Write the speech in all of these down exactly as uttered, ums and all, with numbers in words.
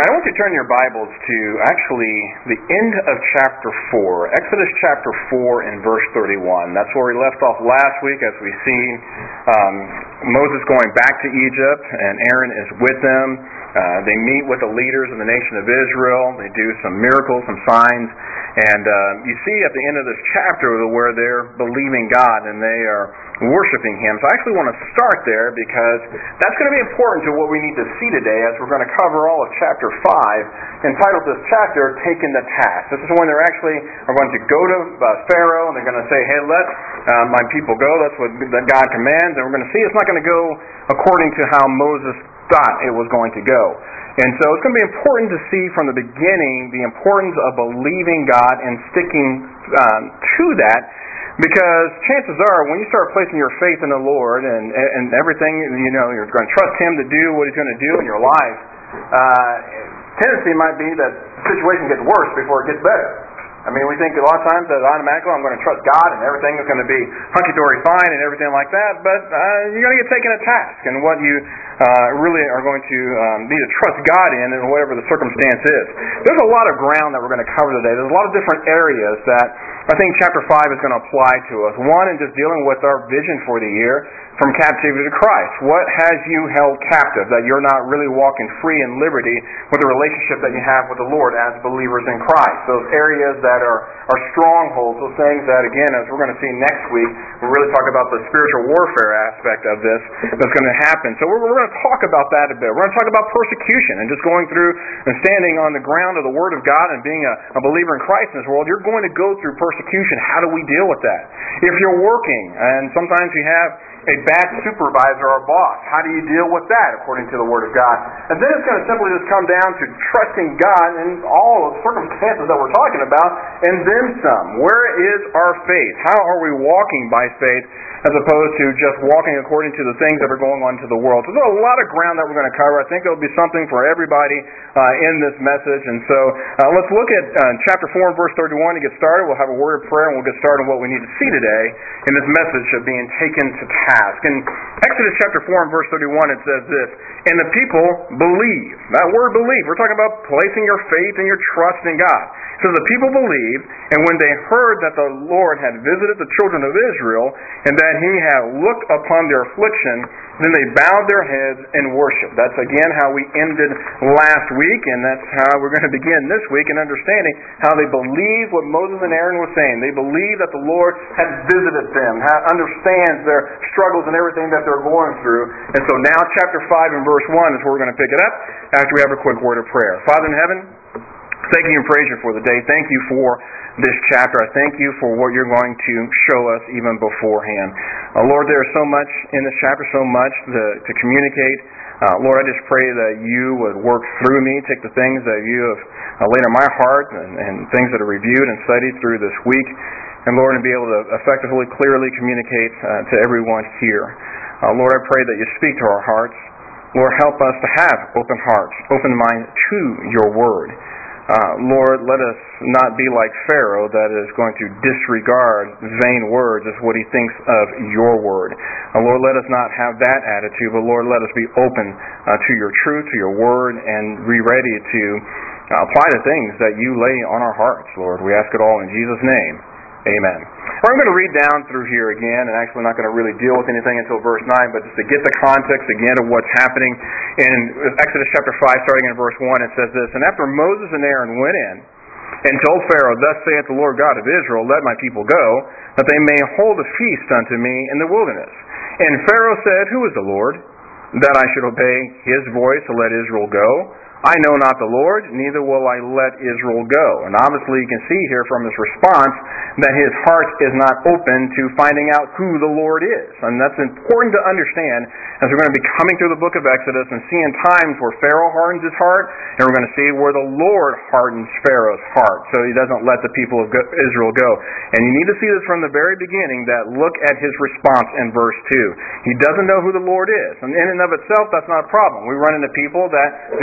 right, I want you to turn your Bibles to actually the end of chapter four, Exodus chapter four and verse thirty-one. That's where we left off last week as we see um, Moses going back to Egypt, and Aaron is with them. Uh, they meet with the leaders of the nation of Israel. They do some miracles, some signs, and uh, you see at the end of this chapter where they're believing God and they are worshiping Him. So I actually want to start there because that's going to be important to what we need to see today as we're going to cover all of chapter five, entitled this chapter, Taking the Task. This is when they're actually are going to go to uh, Pharaoh and they're going to say, hey, let uh, my people go. That's what God commands. And we're going to see it's not going to go according to how Moses thought it was going to go. And so it's going to be important to see from the beginning the importance of believing God and sticking um, to that, because chances are when you start placing your faith in the Lord and, and everything, you know, you're going to trust Him to do what He's going to do in your life, uh, tendency might be that the situation gets worse before it gets better. I mean, we think a lot of times that automatically I'm going to trust God and everything is going to be hunky-dory fine and everything like that, but uh, you're going to get taken a task and what you uh, really are going to um, need to trust God in and whatever the circumstance is. There's a lot of ground that we're going to cover today. There's a lot of different areas that I think chapter five is going to apply to us. One, in just dealing with our vision for the year, from captivity to Christ. What has you held captive, that you're not really walking free in liberty with the relationship that you have with the Lord as believers in Christ? Those areas that are, are strongholds, those things that, again, as we're going to see next week, we'll really talk about the spiritual warfare aspect of this that's going to happen. So we're, we're going to talk about that a bit. We're going to talk about persecution and just going through and standing on the ground of the Word of God and being a, a believer in Christ in this world. You're going to go through persecution. How do we deal with that? If you're working, and sometimes you have a bad supervisor or boss, how do you deal with that according to the Word of God? And then it's going to simply just come down to trusting God in all of the circumstances that we're talking about, and then some. Where is our faith? How are we walking by faith as opposed to just walking according to the things that are going on to the world? So there's a lot of ground that we're going to cover. I think there'll be something for everybody uh, in this message. And so uh, let's look at uh, chapter four and verse thirty-one to get started. We'll have a word of prayer and we'll get started on what we need to see today in this message of being taken to task. In Exodus chapter four and verse thirty-one, it says this, and the people believe. That word believe, we're talking about placing your faith and your trust in God. So the people believed, and when they heard that the Lord had visited the children of Israel, and that He had looked upon their affliction, then they bowed their heads and worshiped. That's again how we ended last week, and that's how we're going to begin this week in understanding how they believed what Moses and Aaron were saying. They believed that the Lord had visited them, understands their struggles and everything that they're going through. And so now chapter five and verse one is where we're going to pick it up after we have a quick word of prayer. Father in heaven, thank you and praise you for the day. Thank you for this chapter. I thank you for what you're going to show us even beforehand. Uh, Lord, there is so much in this chapter, so much to, to communicate. Uh, Lord, I just pray that you would work through me, take the things that you have uh, laid on my heart and, and things that are reviewed and studied through this week, and Lord, and be able to effectively, clearly communicate uh, to everyone here. Uh, Lord, I pray that you speak to our hearts. Lord, help us to have open hearts, open minds to your word. Uh, Lord, let us not be like Pharaoh that is going to disregard vain words as what he thinks of your word. Uh, Lord, let us not have that attitude, but Lord, let us be open uh, to your truth, to your word, and be ready to uh, apply the things that you lay on our hearts, Lord. We ask it all in Jesus' name. Amen. Well, I'm going to read down through here again, and actually I'm not going to really deal with anything until verse nine, but just to get the context again of what's happening in Exodus chapter five, starting in verse one, it says this, and after Moses and Aaron went in and told Pharaoh, thus saith the Lord God of Israel, let my people go, that they may hold a feast unto me in the wilderness. And Pharaoh said, who is the Lord, that I should obey his voice to let Israel go? I know not the Lord, neither will I let Israel go. And obviously you can see here from his response that his heart is not open to finding out who the Lord is. And that's important to understand as we're going to be coming through the book of Exodus and seeing times where Pharaoh hardens his heart, and we're going to see where the Lord hardens Pharaoh's heart, so he doesn't let the people of Israel go. And you need to see this from the very beginning, that look at his response in verse two. He doesn't know who the Lord is. And in and of itself, that's not a problem. We run into people that do not know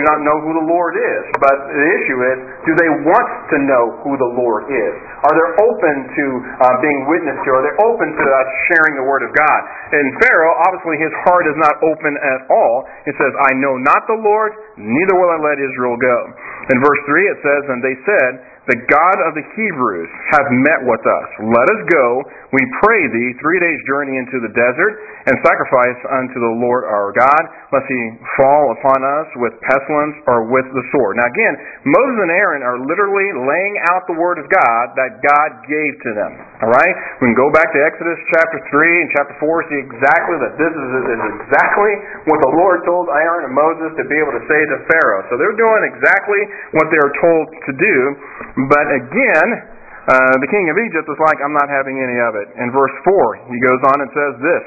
know who the Lord is. But the issue is, do they want to know who the Lord is? Are they open to uh, being witnessed to? Are they open to us sharing the Word of God? And Pharaoh, obviously his heart is not open at all. It says, I know not the Lord, neither will I let Israel go. In verse three it says, and they said, the God of the Hebrews hath met with us. Let us go, we pray thee, three days' journey into the desert, and sacrifice unto the Lord our God, lest he fall upon us with pestilence or with the sword. Now again, Moses and Aaron are literally laying out the Word of God that God gave to them. Alright? We can go back to Exodus chapter three and chapter four, see exactly that this is, is exactly what the Lord told Aaron and Moses to be able to say to Pharaoh. So they're doing exactly what they are told to do. But again, uh, the king of Egypt is like, I'm not having any of it. In verse four, he goes on and says this,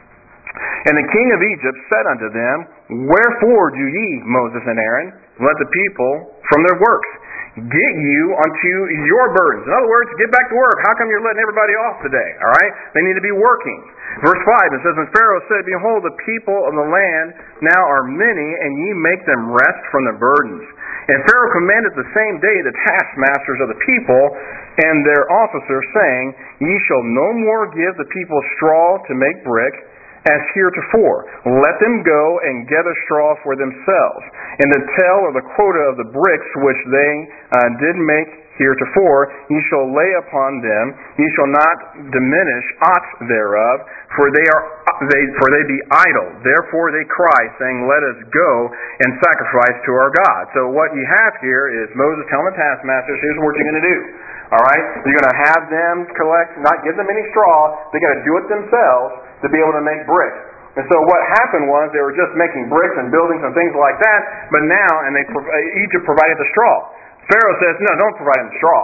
and the king of Egypt said unto them, wherefore do ye, Moses and Aaron, let the people from their works? Get you unto your burdens. In other words, get back to work. How come you're letting everybody off today? All right? They need to be working. Verse five, it says, and Pharaoh said, behold, the people of the land now are many, and ye make them rest from their burdens. And Pharaoh commanded the same day the taskmasters of the people and their officers, saying, ye shall no more give the people straw to make brick, as heretofore. Let them go and gather straw for themselves. And the tell or the quota of the bricks which they uh, did make heretofore, ye shall lay upon them, ye shall not diminish aught thereof, for they are they for they be idle. Therefore they cry, saying, let us go and sacrifice to our God. So what you have here is Moses telling the taskmasters, here's what you're going to do. All right? You're going to have them collect, not give them any straw, they're going to do it themselves to be able to make bricks. And so what happened was they were just making bricks and buildings and things like that, but now, and they Egypt provided the straw. Pharaoh says, no, don't provide them straw.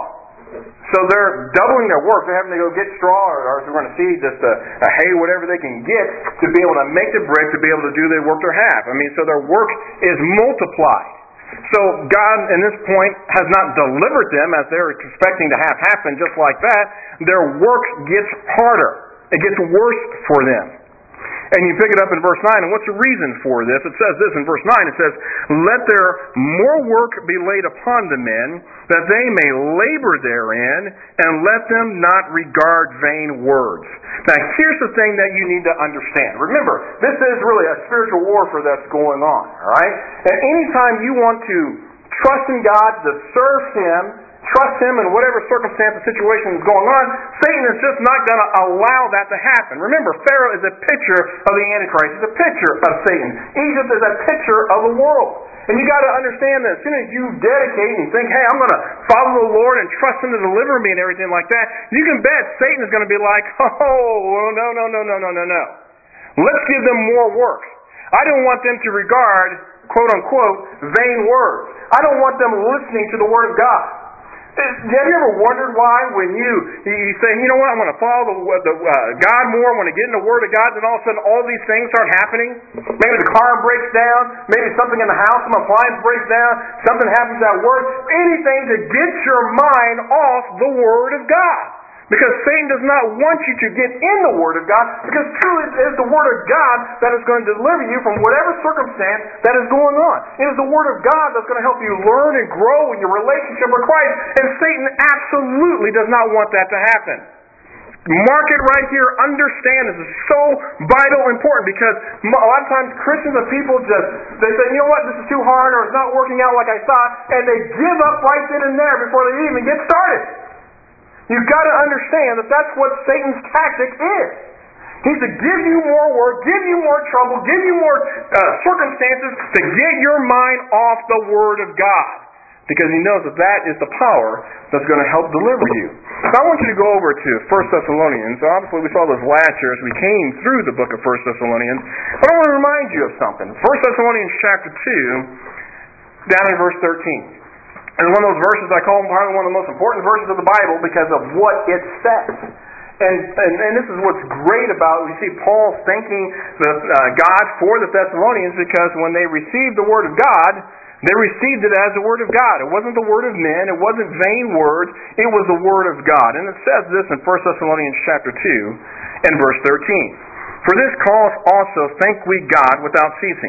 So they're doubling their work. They're having to go get straw, or, or as we're going to see, just a, a hay, whatever they can get to be able to make the brick, to be able to do the work they have. I mean, so their work is multiplied. So God, in this point, has not delivered them as they're expecting to have happen just like that. Their work gets harder. It gets worse for them. And you pick it up in verse nine, and what's the reason for this? It says this in verse nine, it says, let their more work be laid upon the men, that they may labor therein, and let them not regard vain words. Now here's the thing that you need to understand. Remember, this is really a spiritual warfare that's going on, alright? And anytime you want to trust in God, to serve Him, trust Him in whatever circumstance or situation is going on, Satan is just not going to allow that to happen. Remember, Pharaoh is a picture of the Antichrist. He's a picture of Satan. Egypt is a picture of the world. And you got to understand that as soon as you dedicate and think, hey, I'm going to follow the Lord and trust Him to deliver me and everything like that, you can bet Satan is going to be like, oh, no, no, no, no, no, no, no. Let's give them more work. I don't want them to regard, quote unquote, vain words. I don't want them listening to the Word of God. Have you ever wondered why when you you say, you know what, I'm going to follow the, the uh, God more, I'm going to get in the Word of God, then all of a sudden all these things start happening? Maybe the car breaks down, maybe something in the house, some appliance breaks down, something happens at work, anything to get your mind off the Word of God. Because Satan does not want you to get in the Word of God, because truly it is the Word of God that is going to deliver you from whatever circumstance that is going on. It is the Word of God that's going to help you learn and grow in your relationship with Christ, and Satan absolutely does not want that to happen. Mark it right here. Understand this is so vital important, because a lot of times Christians and people just, they say, you know what, this is too hard, or it's not working out like I thought, and they give up right then and there before they even get started. You've got to understand that that's what Satan's tactic is. He's to give you more work, give you more trouble, give you more uh, circumstances to get your mind off the Word of God. Because he knows that that is the power that's going to help deliver you. So I want you to go over to First Thessalonians. Obviously we saw this last year as we came through the book of First Thessalonians. But I want to remind you of something. First Thessalonians chapter two, down in verse thirteen. And one of those verses I call probably one of the most important verses of the Bible because of what it says. And, and, and this is what's great about, we see Paul thanking the, uh, God for the Thessalonians, because when they received the Word of God, they received it as the Word of God. It wasn't the word of men, it wasn't vain words, it was the Word of God. And it says this in First Thessalonians chapter two and verse thirteen. For this cause also thank we God without ceasing,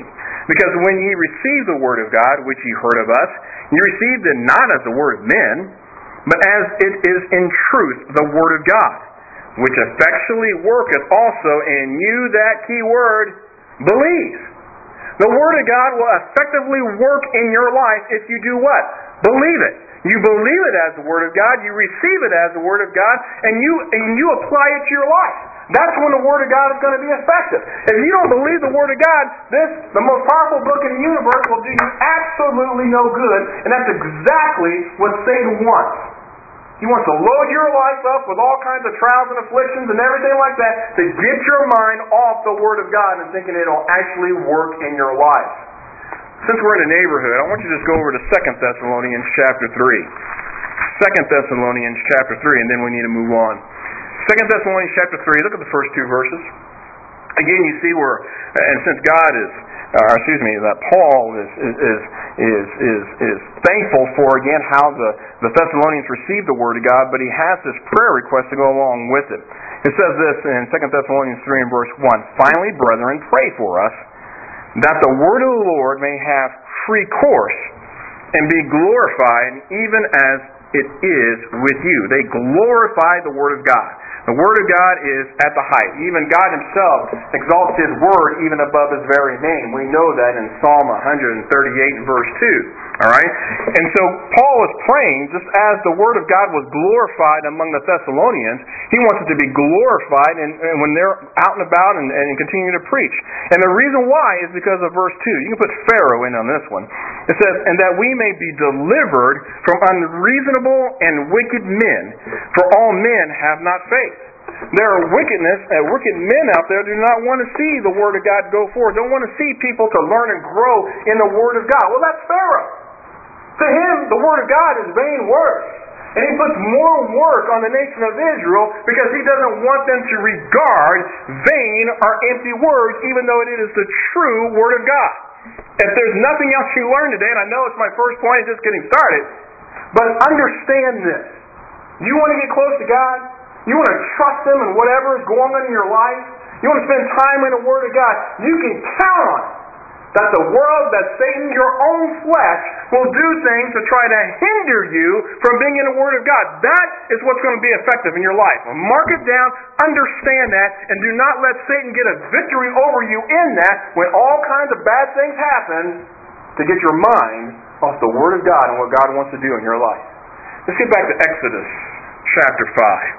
Because when ye received the word of God, which ye heard of us, ye received it not as the word of men, but as it is in truth the word of God, which effectually worketh also in you that key word, believe. The word of God will effectively work in your life if you do what? Believe it. You believe it as the word of God, you receive it as the word of God, and you and you apply it to your life. That's when the word of God is going to be effective. If you don't believe the word of God, this, the most powerful book in the universe, will do you absolutely no good, and that's exactly what Satan wants. He wants to load your life up with all kinds of trials and afflictions and everything like that to get your mind off the word of God and thinking it'll actually work in your life. Since we're in a neighborhood, I want you to just go over to Second Thessalonians chapter three. Second Thessalonians chapter three, and then we need to move on. Second Thessalonians chapter three, look at the first two verses. Again, you see where, and since God is, uh, excuse me, that Paul is is is is is, is thankful for, again, how the, the Thessalonians received the word of God, but he has this prayer request to go along with it. It says this in Second Thessalonians three and verse one, finally, brethren, pray for us, that the word of the Lord may have free course and be glorified even as it is with you. They glorify the word of God. The word of God is at the height. Even God himself exalts his word even above his very name. We know that in Psalm one thirty-eight and verse two. All right? And so Paul is praying, just as the word of God was glorified among the Thessalonians, he wants it to be glorified and, and when they're out and about and, and continue to preach. And the reason why is because of verse two. You can put Pharaoh in on this one. It says, and that we may be delivered from unreasonable and wicked men, for all men have not faith. There are wickedness, uh, wicked men out there who do not want to see the Word of God go forward, don't want to see people to learn and grow in the Word of God. Well, that's Pharaoh. To him, the Word of God is vain words. And he puts more work on the nation of Israel because he doesn't want them to regard vain or empty words, even though it is the true Word of God. If there's nothing else you learn today, and I know it's my first point, it's just getting started, but understand this. You want to get close to God? You want to trust him in whatever is going on in your life? You want to spend time in the Word of God? You can count on it. That the world, that Satan, your own flesh, will do things to try to hinder you from being in the Word of God. That is what's going to be effective in your life. Mark it down, understand that, and do not let Satan get a victory over you in that when all kinds of bad things happen to get your mind off the Word of God and what God wants to do in your life. Let's get back to Exodus chapter five.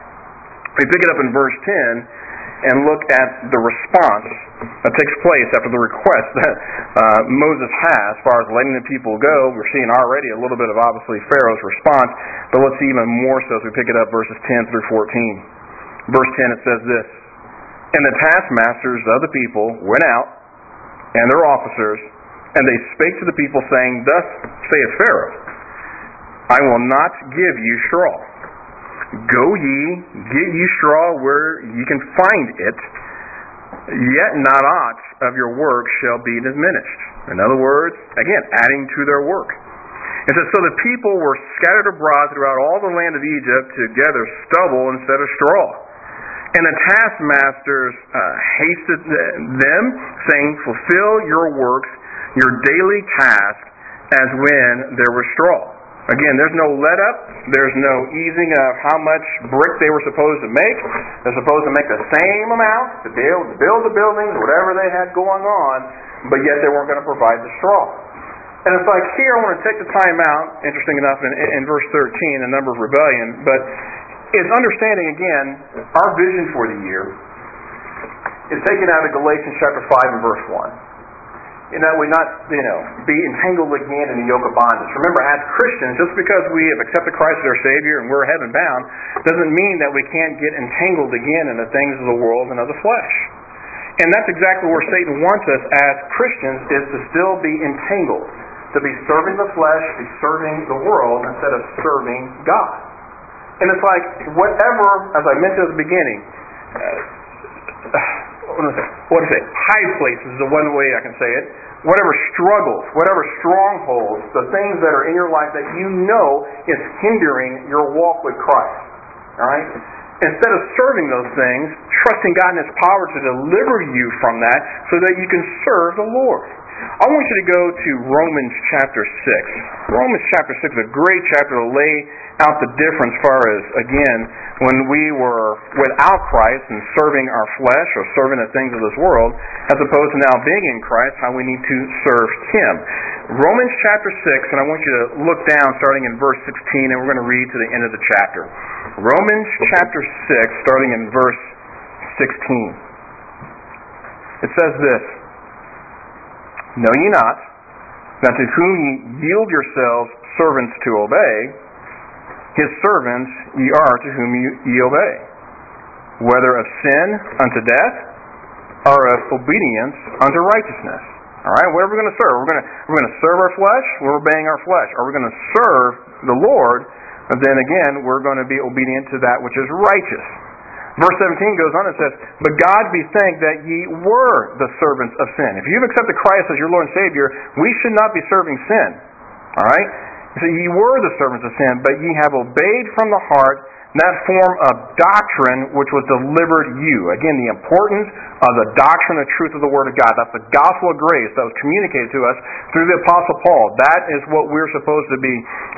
We pick it up in verse ten and look at the response that takes place after the request that uh, Moses has as far as letting the people go. We're seeing already a little bit of, obviously, Pharaoh's response, but let's see even more so as we pick it up verses ten through fourteen. Verse ten, it says this, and the taskmasters of the people went out, and their officers, and they spake to the people, saying, thus saith Pharaoh, I will not give you straw. Go ye, get ye straw where ye can find it, yet not aught of your work shall be diminished. In other words, again, adding to their work. It says, so the people were scattered abroad throughout all the land of Egypt to gather stubble instead of straw. And the taskmasters uh, hasted them, saying, fulfill your works, your daily task, as when there was straw. Again, there's no let up, there's no easing of how much brick they were supposed to make. They're supposed to make the same amount to build, to build the buildings, whatever they had going on, but yet they weren't going to provide the straw. And it's like here, I want to take the time out, interesting enough, in, in verse thirteen, the number of rebellion, but it's understanding, again, our vision for the year is taken out of Galatians chapter five and verse one. You know, we not, you know, be entangled again in the yoke of bondage. Remember, as Christians, just because we have accepted Christ as our Savior and we're heaven bound, doesn't mean that we can't get entangled again in the things of the world and of the flesh. And that's exactly where Satan wants us as Christians, is to still be entangled, to be serving the flesh, be serving the world instead of serving God. And it's like, whatever, as I mentioned at the beginning, uh, what is it? High places is the one way I can say it. Whatever struggles, whatever strongholds, the things that are in your life that you know is hindering your walk with Christ. All right? Instead of serving those things, trusting God in His power to deliver you from that so that you can serve the Lord. I want you to go to Romans chapter six. Romans chapter six is a great chapter to lay out the difference as far as, again, when we were without Christ and serving our flesh or serving the things of this world, as opposed to now being in Christ, how we need to serve Him. Romans chapter six, and I want you to look down starting in verse sixteen, and we're going to read to the end of the chapter. Romans chapter six, starting in verse sixteen. It says this, "Know ye not, that to whom ye yield yourselves servants to obey, His servants ye are to whom ye, ye obey, whether of sin unto death, or of obedience unto righteousness." All right, what are we going to serve? We're going to we're going to serve our flesh. We're obeying our flesh. Are we going to serve the Lord? And then again, we're going to be obedient to that which is righteous. Verse seventeen goes on and says, "But God be thanked that ye were the servants of sin." If you've accepted Christ as your Lord and Savior, we should not be serving sin. All right? So ye were the servants of sin, but ye have obeyed from the heart that form of doctrine which was delivered you. Again, the importance of the doctrine and truth of the Word of God. That's the gospel of grace that was communicated to us through the Apostle Paul. That is what we're supposed to be,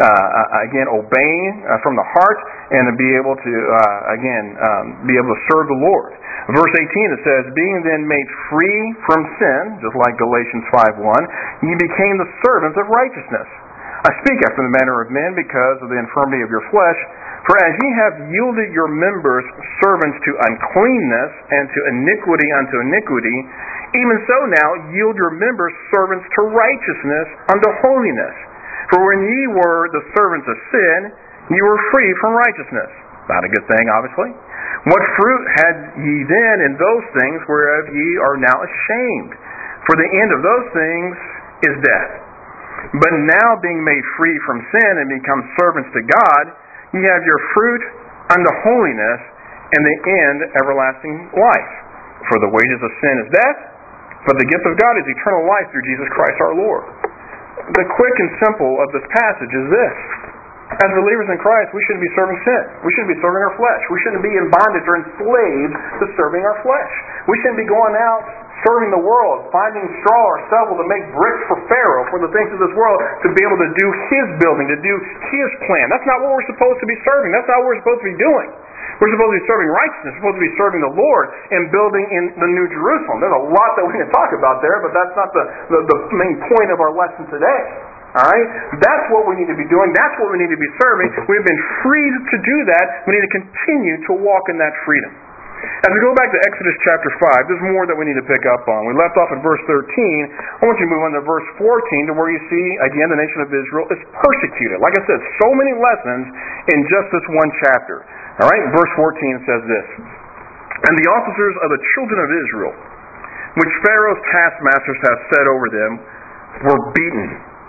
uh, again, obeying uh, from the heart and to be able to, uh, again, um, be able to serve the Lord. Verse eighteen, it says, "Being then made free from sin," just like Galatians five one, "ye became the servants of righteousness. I speak after the manner of men because of the infirmity of your flesh. For as ye have yielded your members servants to uncleanness, and to iniquity unto iniquity, even so now yield your members servants to righteousness unto holiness. For when ye were the servants of sin, ye were free from righteousness." Not a good thing, obviously. "What fruit had ye then in those things whereof ye are now ashamed? For the end of those things is death. But now being made free from sin and become servants to God, ye have your fruit unto holiness, and the end everlasting life. For the wages of sin is death, but the gift of God is eternal life through Jesus Christ our Lord." The quick and simple of this passage is this. As believers in Christ, we shouldn't be serving sin. We shouldn't be serving our flesh. We shouldn't be in bondage or enslaved to serving our flesh. We shouldn't be going out serving the world, finding straw or stubble to make bricks for Pharaoh, for the things of this world, to be able to do his building, to do his plan. That's not what we're supposed to be serving. That's not what we're supposed to be doing. We're supposed to be serving righteousness. We're supposed to be serving the Lord and building in the New Jerusalem. There's a lot that we can talk about there, but that's not the, the, the main point of our lesson today. All right? That's what we need to be doing. That's what we need to be serving. We've been freed to do that. We need to continue to walk in that freedom. As we go back to Exodus chapter five, there's more that we need to pick up on. We left off at verse thirteen. I want you to move on to verse fourteen, to where you see, again, the nation of Israel is persecuted. Like I said, so many lessons in just this one chapter. All right? Verse fourteen says this, "And the officers of the children of Israel, which Pharaoh's taskmasters have set over them, were beaten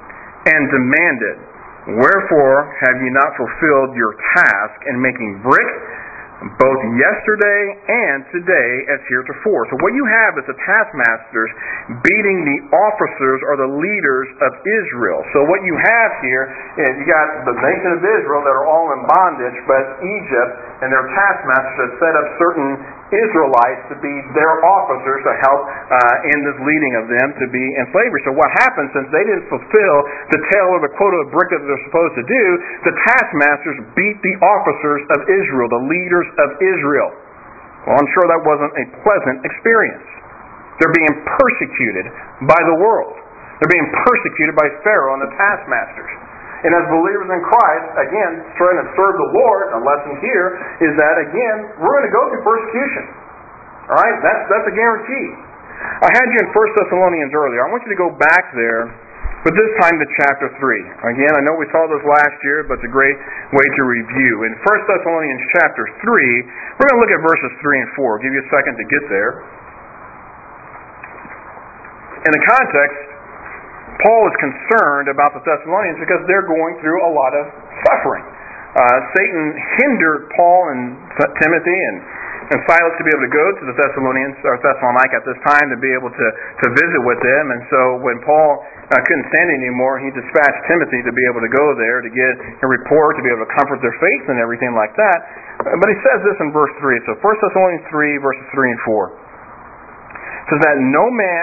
and demanded, Wherefore have ye not fulfilled your task in making brick, both yesterday and today as heretofore?" So what you have is the taskmasters beating the officers or the leaders of Israel. So what you have here is you got the nation of Israel that are all in bondage, but Egypt and their taskmasters have set up certain Israelites to be their officers to help uh, in this leading of them to be in slavery. So what happened, since they didn't fulfill the tail or the quota of brick that they're supposed to do, the taskmasters beat the officers of Israel, the leaders of Israel. Well, I'm sure that wasn't a pleasant experience. They're being persecuted by the world. They're being persecuted by Pharaoh and the taskmasters. And as believers in Christ, again, trying to serve the Lord, a lesson here is that, again, we're going to go through persecution. All right? That's, that's a guarantee. I had you in First Thessalonians earlier. I want you to go back there, but this time to chapter three. Again, I know we saw this last year, but it's a great way to review. In First Thessalonians chapter three, we're going to look at verses three and four. I'll give you a second to get there. In the context, Paul is concerned about the Thessalonians because they're going through a lot of suffering. Uh, Satan hindered Paul and Timothy and, and Silas to be able to go to the Thessalonians or Thessalonica at this time to be able to, to visit with them. And so when Paul uh, couldn't stand anymore, he dispatched Timothy to be able to go there to get a report, to be able to comfort their faith and everything like that. But he says this in verse three. So First Thessalonians three, verses three and four. It says that no man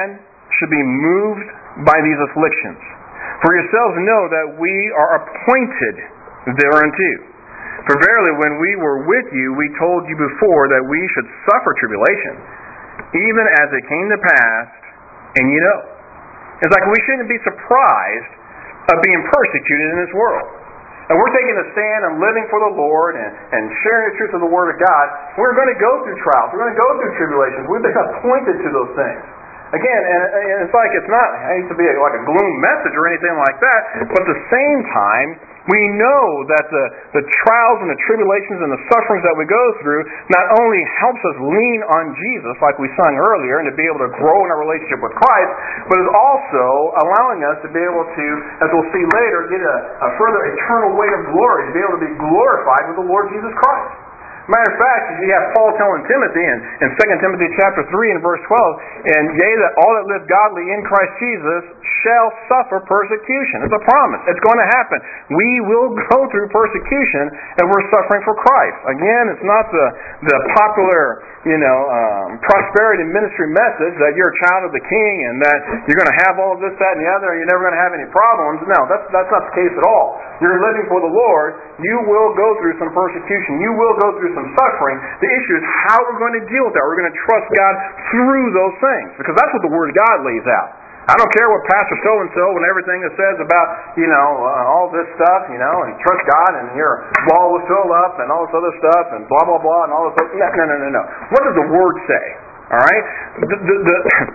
should be moved by these afflictions. For yourselves know that we are appointed thereunto. For verily, when we were with you, we told you before that we should suffer tribulation, even as it came to pass, and you know. It's like we shouldn't be surprised of being persecuted in this world. And we're taking a stand and living for the Lord and, and sharing the truth of the Word of God. We're going to go through trials. We're going to go through tribulations. We've been appointed to those things. Again, and, and it's like it's not, it needs to be like a gloom message or anything like that, but at the same time, we know that the, the trials and the tribulations and the sufferings that we go through not only helps us lean on Jesus, like we sung earlier, and to be able to grow in our relationship with Christ, but is also allowing us to be able to, as we'll see later, get a, a further eternal weight of glory, to be able to be glorified with the Lord Jesus Christ. Matter of fact, you have Paul telling Timothy in, in Second Timothy chapter three and verse twelve, and yea, that all that live godly in Christ Jesus shall suffer persecution. It's a promise. It's going to happen. We will go through persecution and we're suffering for Christ. Again, it's not the, the popular, you know, um, prosperity ministry message that you're a child of the King and that you're going to have all of this, that, and the other, and you're never going to have any problems. No, that's, that's not the case at all. You're living for the Lord. You will go through some persecution. You will go through some suffering. The issue is how we're going to deal with that. We're going to trust God through those things, because that's what the Word of God lays out. I don't care what Pastor so-and-so and everything that says about, you know, uh, all this stuff, you know, and trust God and your wall will fill up and all this other stuff and blah, blah, blah and all this other stuff. No, no, no, no, no. What does the Word say? All right? The, the, the,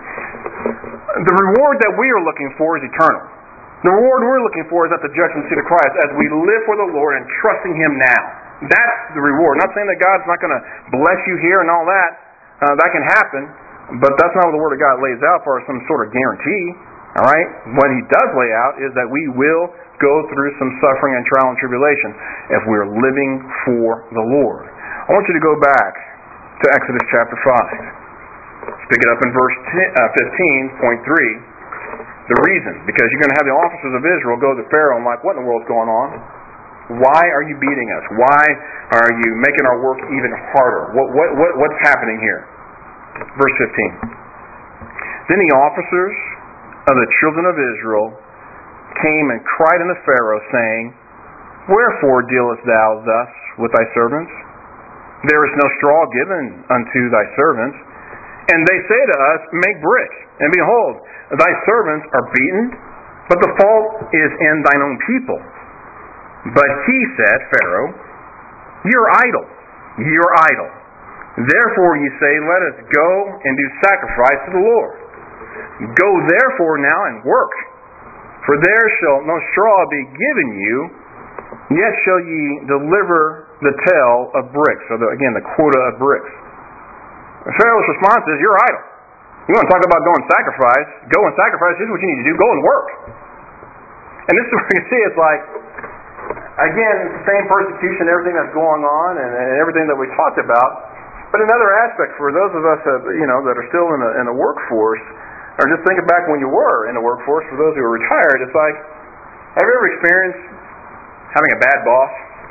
the reward that we are looking for is eternal. The reward we're looking for is at the judgment seat of Christ as we live for the Lord and trusting Him now. That's the reward. I'm not saying that God's not going to bless you here and all that. Uh, that can happen. But that's not what the Word of God lays out for some sort of guarantee. All right? What He does lay out is that we will go through some suffering and trial and tribulation if we're living for the Lord. I want you to go back to Exodus chapter five. Let's pick it up in verse fifteen point three. The reason, because you're going to have the officers of Israel go to Pharaoh and like, what in the world's going on? Why are you beating us? Why are you making our work even harder? What, what, what, what's happening here? Verse fifteen. Then the officers of the children of Israel came and cried unto Pharaoh, saying, Wherefore dealest thou thus with thy servants? There is no straw given unto thy servants. And they say to us, Make brick. And behold, thy servants are beaten, but the fault is in thine own people. But he said, Pharaoh, Ye are idle, ye are idle. Therefore ye say, Let us go and do sacrifice to the Lord. Go therefore now and work, for there shall no straw be given you, yet shall ye deliver the tale of bricks, or the, again, the quota of bricks. Pharaoh's response is, You're idle. You want to talk about going sacrifice? Go and sacrifice. Here's what you need to do. Go and work. And this is where you see it's like, again, it's the same persecution, everything that's going on, and, and everything that we talked about. But another aspect for those of us that, you know, that are still in the, in the workforce, or just thinking back when you were in the workforce, for those who are retired, it's like, have you ever experienced having a bad boss?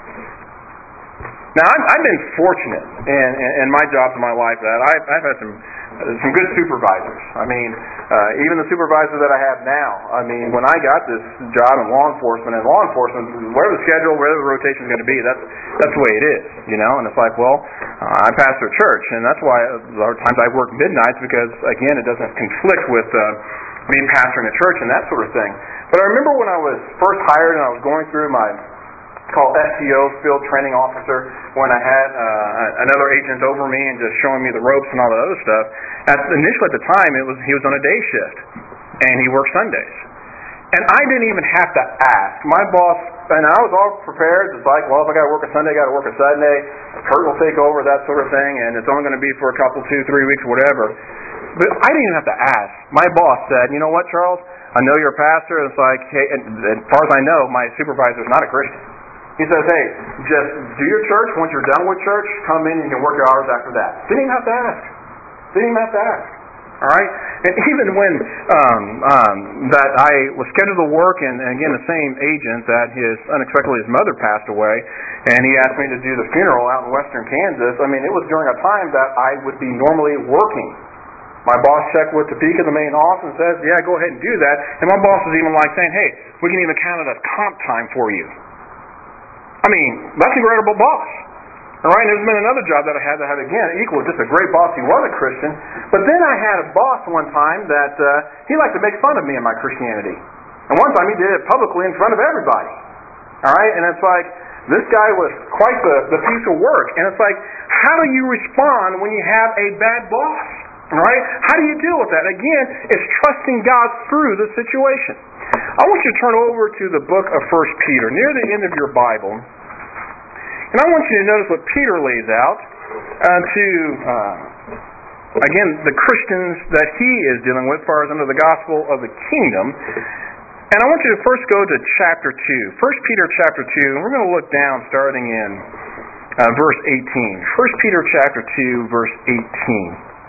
Now, I've, I've been fortunate in, in, in my jobs in my life that I've, I've had some some good supervisors. I mean, uh, even the supervisor that I have now. I mean, when I got this job in law enforcement, and law enforcement, whatever the schedule, whatever the rotation is going to be, that's that's the way it is, you know. And it's like, well, uh, I pastor a church, and that's why a lot of times I work midnights because, again, it doesn't conflict with uh, me pastoring a church and that sort of thing. But I remember when I was first hired and I was going through my called F T O, Field Training Officer, when I had uh, another agent over me and just showing me the ropes and all that other stuff. At, initially at the time, it was he was on a day shift, and he worked Sundays. And I didn't even have to ask. My boss, and I was all prepared. It's like, well, if I got to work a Sunday, I got to work a Sunday. Kurt will take over, that sort of thing, and it's only going to be for a couple, two, three weeks, whatever. But I didn't even have to ask. My boss said, you know what, Charles? I know you're a pastor. It's like, hey, and as far as I know, my supervisor is not a Christian. He says, hey, just do your church. Once you're done with church, come in and you can work your hours after that. Didn't even have to ask. Didn't even have to ask. All right? And even when um, um, that I was scheduled to work, and, and again, the same agent that his unexpectedly his mother passed away, and he asked me to do the funeral out in western Kansas, I mean, it was during a time that I would be normally working. My boss checked with Topeka, the main office, and says, yeah, go ahead and do that. And my boss was even like saying, hey, we can even count it as comp time for you. I mean, that's an incredible boss. All right, there's been another job that I had that had, again, equal, just a great boss. He was a Christian. But then I had a boss one time that uh, he liked to make fun of me and my Christianity. And one time he did it publicly in front of everybody. All right, and it's like, this guy was quite the, the piece of work. And it's like, how do you respond when you have a bad boss? All right, how do you deal with that? Again, it's trusting God through the situation. I want you to turn over to the book of First Peter, near the end of your Bible. And I want you to notice what Peter lays out uh, to, uh, again, the Christians that he is dealing with as far as under the gospel of the kingdom. And I want you to first go to chapter two. First Peter chapter two, and we're going to look down starting in uh, verse eighteen. First Peter chapter two, verse eighteen.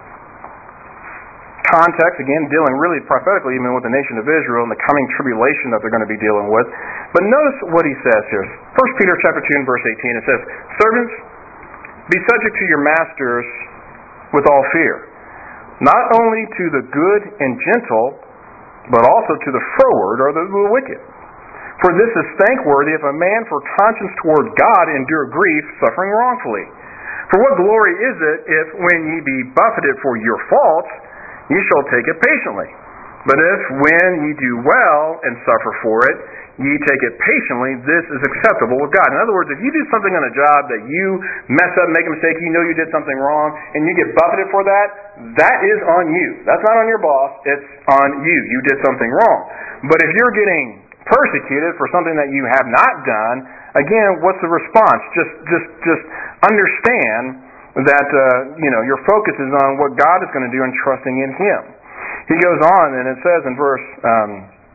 Context, again, dealing really prophetically even with the nation of Israel and the coming tribulation that they're going to be dealing with. But notice what he says here. First Peter chapter two and verse eighteen, it says, servants, be subject to your masters with all fear, not only to the good and gentle, but also to the froward or the wicked. For this is thankworthy if a man for conscience toward God endure grief, suffering wrongfully. For what glory is it if, when ye be buffeted for your faults, ye shall take it patiently? But if, when ye do well and suffer for it, ye take it patiently, this is acceptable with God. In other words, if you do something on a job that you mess up, make a mistake, you know you did something wrong, and you get buffeted for that, that is on you. That's not on your boss, it's on you. You did something wrong. But if you're getting persecuted for something that you have not done, again, what's the response? Just just, just understand that uh, you know your focus is on what God is going to do and trusting in Him. He goes on, and it says in verse um,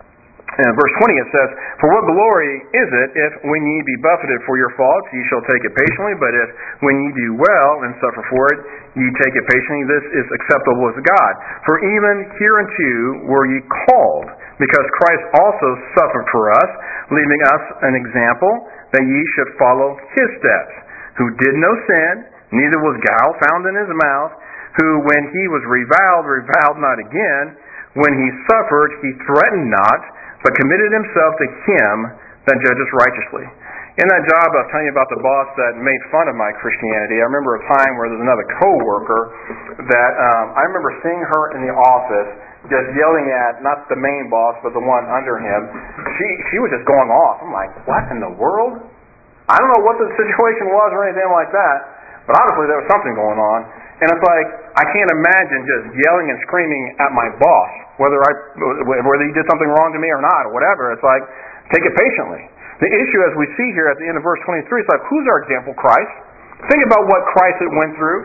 in verse twenty, it says, for what glory is it if, when ye be buffeted for your faults, ye shall take it patiently, but if, when ye do well and suffer for it, ye take it patiently, this is acceptable with God. For even hereunto were ye called, because Christ also suffered for us, leaving us an example, that ye should follow His steps, who did no sin, neither was guile found in His mouth, who, when he was reviled, reviled not again. When he suffered, he threatened not, but committed himself to Him that judges righteously. In that job, I was telling you about the boss that made fun of my Christianity. I remember a time where there was another coworker that um, I remember seeing her in the office just yelling at, not the main boss, but the one under him. She she was just going off. I'm like, what in the world? I don't know what the situation was or anything like that, but obviously there was something going on. And it's like, I can't imagine just yelling and screaming at my boss, whether I whether he did something wrong to me or not, or whatever. It's like, take it patiently. The issue, as we see here at the end of verse twenty-three, it's like, who's our example? Christ. Think about what Christ went through.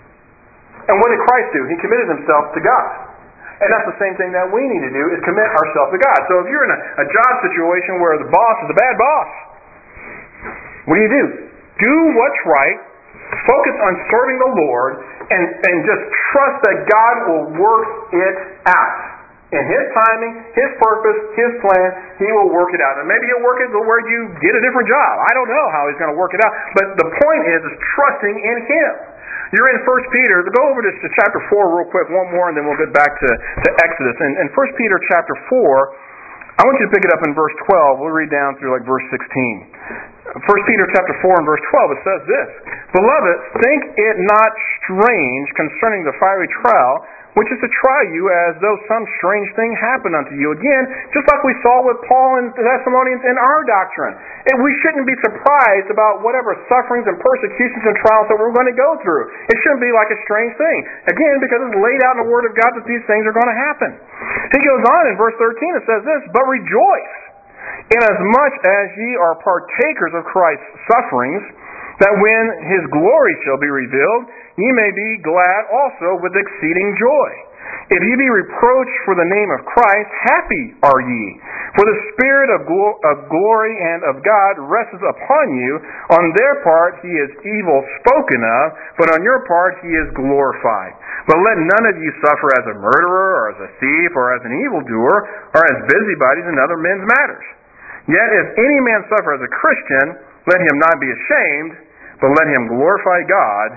And what did Christ do? He committed Himself to God. And that's the same thing that we need to do, is commit ourselves to God. So if you're in a, a job situation where the boss is a bad boss, what do you do? Do what's right, focus on serving the Lord, and, and just trust that God will work it out. In His timing, His purpose, His plan, He will work it out. And maybe He'll work it to where you get a different job. I don't know how He's going to work it out. But the point is, is trusting in Him. You're in First Peter. Go over to, to chapter four real quick, one more, and then we'll get back to, to Exodus. And in First Peter chapter four, I want you to pick it up in verse twelve. We'll read down through like verse sixteen. First Peter chapter four and verse twelve, it says this, Beloved, think it not strange concerning the fiery trial, which is to try you as though some strange thing happened unto you. Again, just like we saw with Paul and the Thessalonians in our doctrine. And we shouldn't be surprised about whatever sufferings and persecutions and trials that we're going to go through. It shouldn't be like a strange thing. Again, because it's laid out in the Word of God that these things are going to happen. He goes on in verse thirteen, it says this, But rejoice, inasmuch as ye are partakers of Christ's sufferings, that when His glory shall be revealed, ye may be glad also with exceeding joy. If ye be reproached for the name of Christ, happy are ye. For the Spirit of, glo- of glory and of God rests upon you. On their part He is evil spoken of, but on your part He is glorified. But let none of you suffer as a murderer, or as a thief, or as an evildoer, or as busybodies in other men's matters. Yet if any man suffer as a Christian, let him not be ashamed, but let him glorify God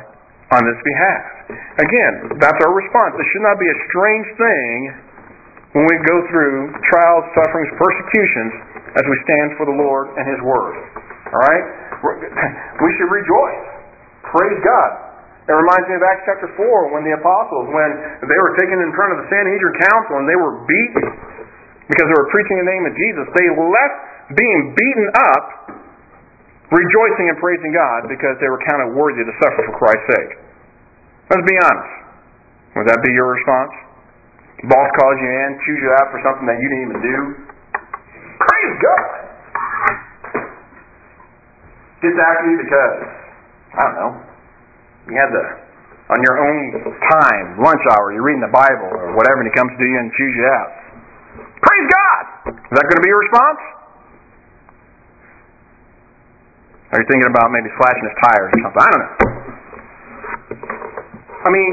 on this behalf. Again, that's our response. It should not be a strange thing when we go through trials, sufferings, persecutions as we stand for the Lord and His Word. All right? We should rejoice. Praise God. It reminds me of Acts chapter four when the apostles, when they were taken in front of the Sanhedrin Council and they were beaten because they were preaching the name of Jesus, they left being beaten up rejoicing and praising God because they were counted worthy to suffer for Christ's sake. Let's be honest. Would that be your response? Boss calls you in, chews you out for something that you didn't even do. Praise God! Gets after you because, I don't know, you had the, on your own time, lunch hour, you're reading the Bible or whatever, and he comes to you and chews you out. Praise God! Is that going to be your response? Are you thinking about maybe slashing his tires or something? I don't know. I mean,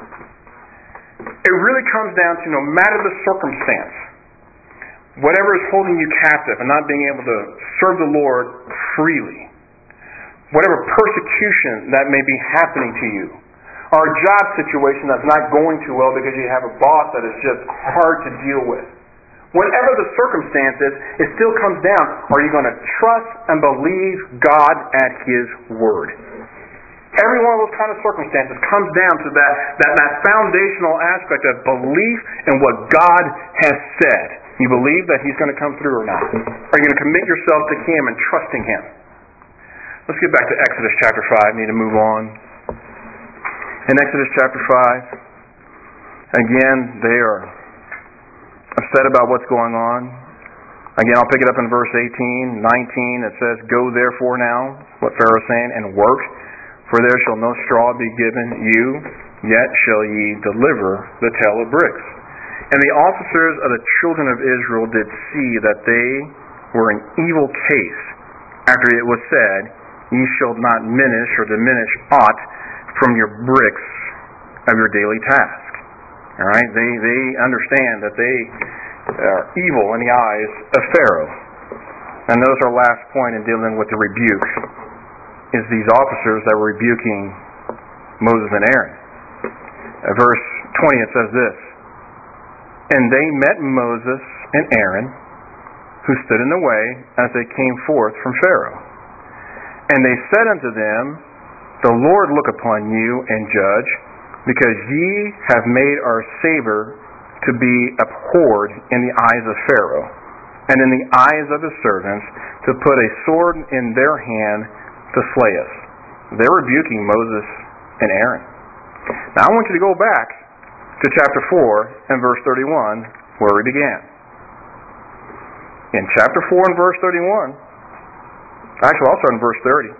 it really comes down to no matter the circumstance, whatever is holding you captive and not being able to serve the Lord freely, whatever persecution that may be happening to you, or a job situation that's not going too well because you have a boss that is just hard to deal with. Whatever the circumstances, it still comes down, are you going to trust and believe God at His Word? Every one of those kind of circumstances comes down to that, that, that foundational aspect of belief in what God has said. You believe that He's going to come through or not? Are you going to commit yourself to Him and trusting Him? Let's get back to Exodus chapter five. I need to move on. In Exodus chapter five, again, they are upset about what's going on. Again, I'll pick it up in verse eighteen, nineteen. It says, "Go therefore now," what Pharaoh is saying, "and work, for there shall no straw be given you, yet shall ye deliver the tale of bricks." And the officers of the children of Israel did see that they were in evil case, after it was said, "Ye shall not minish or diminish aught from your bricks of your daily task." All right, they they understand that they are evil in the eyes of Pharaoh. And notice our last point in dealing with the rebuke is these officers that were rebuking Moses and Aaron. At verse twenty it says this, "And they met Moses and Aaron, who stood in the way as they came forth from Pharaoh. And they said unto them, The Lord look upon you and judge, because ye have made our savor to be abhorred in the eyes of Pharaoh, and in the eyes of his servants, to put a sword in their hand to slay us." They're rebuking Moses and Aaron. Now I want you to go back to chapter four and verse thirty-one, where we began. In chapter four and verse thirty-one, actually I'll start in verse thirty.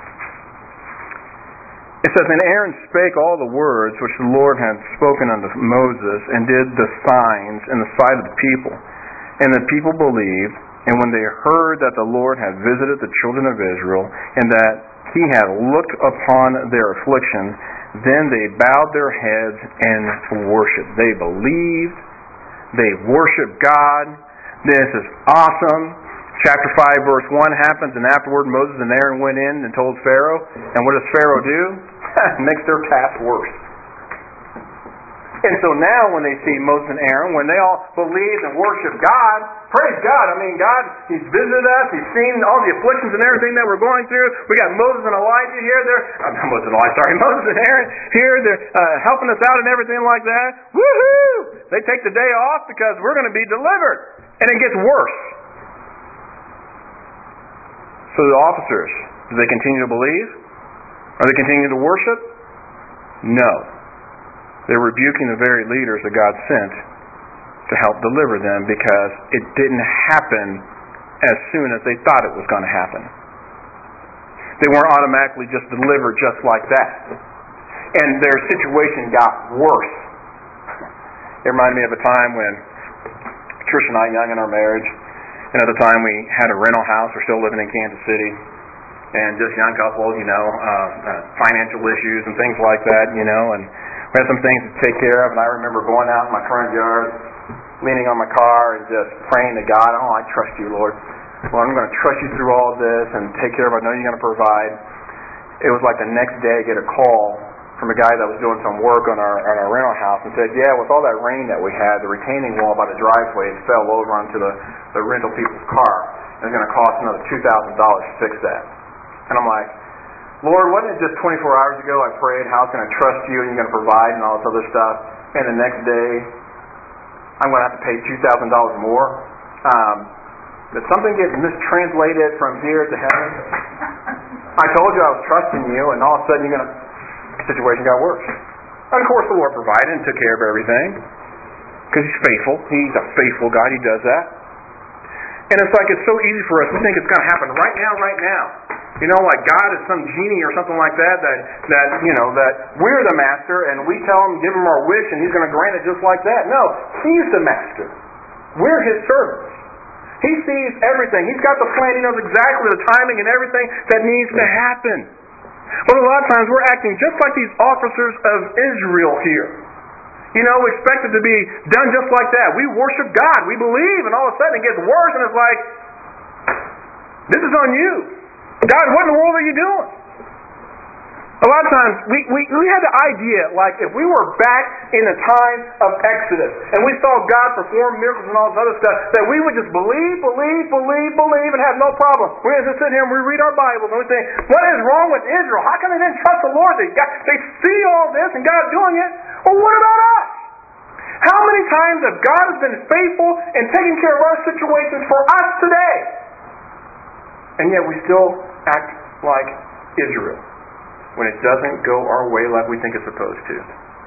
It says, "And Aaron spake all the words which the Lord had spoken unto Moses, and did the signs in the sight of the people. And the people believed, and when they heard that the Lord had visited the children of Israel, and that He had looked upon their affliction, then they bowed their heads and worshipped." They believed, they worshiped God. This is awesome. Chapter five, verse one happens, and afterward Moses and Aaron went in and told Pharaoh. And what does Pharaoh do? Makes their task worse. And so now when they see Moses and Aaron, when they all believe and worship God, praise God. I mean, God, He's visited us. He's seen all the afflictions and everything that we're going through. We got Moses and Elijah here. They're, uh, Moses and Elijah, sorry, Moses and Aaron here. They're uh, helping us out and everything like that. Woohoo! They take the day off because we're going to be delivered. And it gets worse. So the officers, do they continue to believe? Are they continuing to worship? No. They're rebuking the very leaders that God sent to help deliver them because it didn't happen as soon as they thought it was going to happen. They weren't automatically just delivered just like that. And their situation got worse. It reminded me of a time when Trish and I, young in our marriage, and at the time we had a rental house. We're still living in Kansas City. And just young couples, you know, uh, uh, financial issues and things like that, you know. And we had some things to take care of. And I remember going out in my front yard, leaning on my car and just praying to God, "Oh, I trust you, Lord. Well, I'm going to trust you through all of this and take care of it. I know you're going to provide." It was like the next day I get a call from a guy that was doing some work on our on our rental house and said, yeah, with all that rain that we had, the retaining wall by the driveway fell over onto the, the rental people's car. It's going to cost another two thousand dollars to fix that. And I'm like, Lord, wasn't it just twenty-four hours ago I prayed how I was going to trust you and you're going to provide and all this other stuff, and the next day I'm going to have to pay two thousand dollars more? Um, did something get mistranslated from here to heaven? I told you I was trusting you, and all of a sudden you're going to... the situation got worse. And of course the Lord provided and took care of everything, because He's faithful. He's a faithful God. He does that. And it's like it's so easy for us. We think it's going to happen right now, right now. You know, like God is some genie or something like that, that, that you know, that we're the master, and we tell Him, give Him our wish, and He's going to grant it just like that. No, He's the master. We're His servants. He sees everything. He's got the plan. He knows exactly the timing and everything that needs to happen. But a lot of times we're acting just like these officers of Israel here. You know, we expect it to be done just like that. We worship God. We believe, and all of a sudden it gets worse, and it's like, this is on you. God, what in the world are you doing? A lot of times we, we, we had the idea, like if we were back in the time of Exodus and we saw God perform miracles and all this other stuff, that we would just believe, believe, believe, believe and have no problem. We're just sitting here and we read our Bibles and we think, what is wrong with Israel? How can they then trust the Lord? They, got, they see all this and God's doing it. Well, what about us? How many times have God has been faithful in taking care of our situations for us today? And yet we still act like Israel when it doesn't go our way like we think it's supposed to.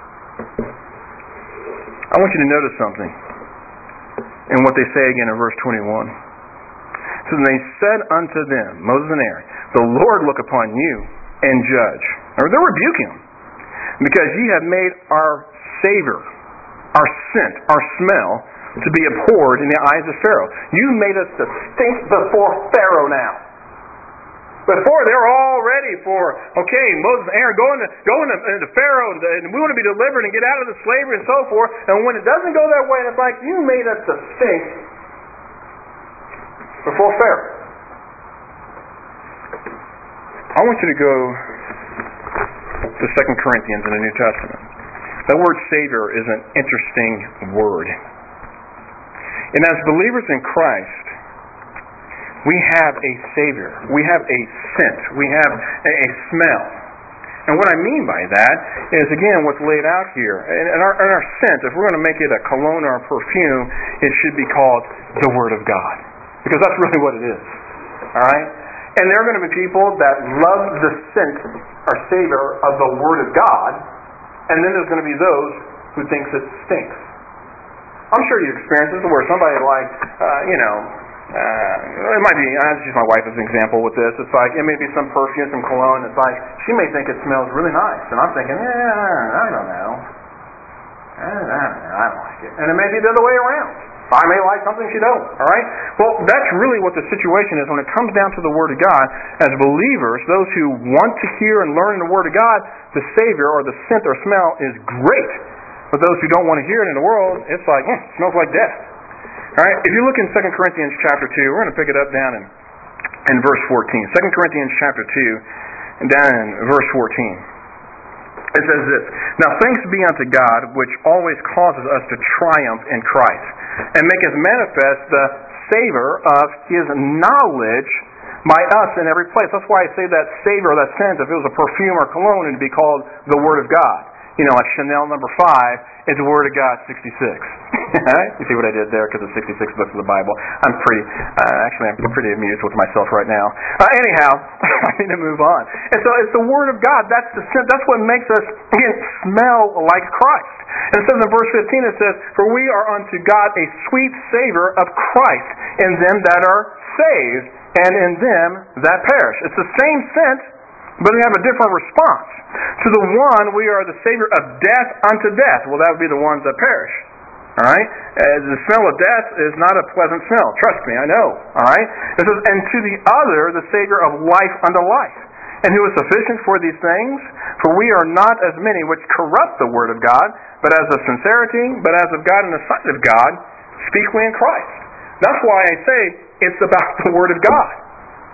I want you to notice something in what they say again in verse twenty-one. So they said unto them, Moses and Aaron, the Lord look upon you and judge. Or they're rebuking them. Because ye have made our savor, our scent, our smell, to be abhorred in the eyes of Pharaoh. You made us to stink before Pharaoh now. Before they're all ready for, okay, Moses and Aaron, go into, go into, into Pharaoh, and we want to be delivered and get out of the slavery and so forth. And when it doesn't go that way, and it's like, you made us to stink before Pharaoh. I want you to go to Second Corinthians in the New Testament. That word Savior is an interesting word. And as believers in Christ, we have a Savior. We have a scent. We have a, a smell. And what I mean by that is, again, what's laid out here. And our, and our scent, if we're going to make it a cologne or a perfume, it should be called the Word of God. Because that's really what it is. All right? And there are going to be people that love the scent or savor of the Word of God, and then there's going to be those who thinks it stinks. I'm sure you experience this where somebody like, uh, you know, Uh, it might be, I'll just use my wife as an example with this. It's like, it may be some perfume, some cologne. It's like, she may think it smells really nice. And I'm thinking, yeah, I don't know. I don't know. I don't like it. And it may be the other way around. I may like something she don't. All right? Well, that's really what the situation is when it comes down to the Word of God. As believers, those who want to hear and learn the Word of God, the Savior or the scent or smell is great. But those who don't want to hear it in the world, it's like, mm, it smells like death. All right, if you look in Second Corinthians chapter two, we're going to pick it up down in, in verse fourteen. Second Corinthians chapter two, and down in verse fourteen. It says this, Now thanks be unto God, which always causes us to triumph in Christ, and maketh manifest the savor of His knowledge by us in every place. That's why I say that savor, that scent, if it was a perfume or cologne, it would be called the Word of God. You know, like Chanel number five is the Word of God sixty-six. You see what I did there because it's sixty-six books of the Bible. I'm pretty, uh, actually I'm pretty amused with myself right now. Uh, anyhow, I need to move on. And so it's the Word of God. That's the that's what makes us, again, smell like Christ. And it says in verse fifteen, it says, For we are unto God a sweet savor of Christ in them that are saved and in them that perish. It's the same scent, but we have a different response. To the one, we are the Savior of death unto death. Well, that would be the ones that perish. All right? Uh, the smell of death is not a pleasant smell. Trust me, I know. All right? It says, and to the other, the Savior of life unto life. And who is sufficient for these things? For we are not as many which corrupt the word of God, but as of sincerity, but as of God in the sight of God, speak we in Christ. That's why I say it's about the Word of God.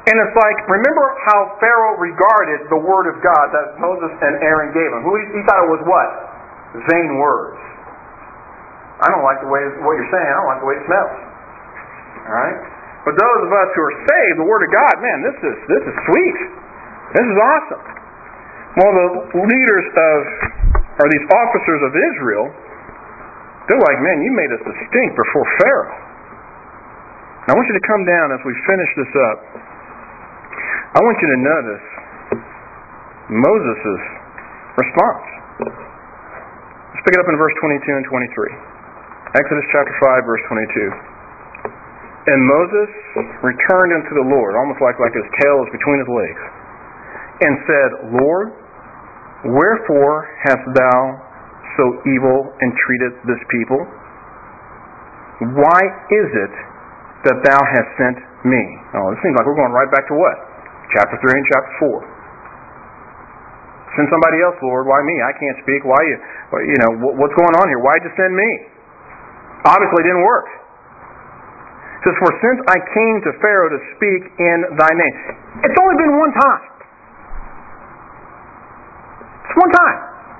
And it's like, remember how Pharaoh regarded the word of God that Moses and Aaron gave him. Who he, he thought it was what? Vain words. I don't like the way what you're saying. I don't like the way it smells. All right? But those of us who are saved, the word of God, man, this is this is sweet. This is awesome. Well, the leaders of, or these officers of Israel, they're like, man, you made us to stink before Pharaoh. Now, I want you to come down as we finish this up. I want you to notice Moses' response. Let's pick it up in verse twenty-two and twenty-three. Exodus chapter five, verse twenty-two. And Moses returned unto the Lord, almost like, like his tail was between his legs, and said, Lord, wherefore hast thou so evil entreated this people? Why is it that thou hast sent me? Oh, it seems like we're going right back to what? Chapter three and chapter four. Send somebody else, Lord. Why me? I can't speak. Why you? You know, what's going on here? Why'd you send me? Obviously it didn't work. It says, for since I came to Pharaoh to speak in thy name. It's only been one time. It's one time.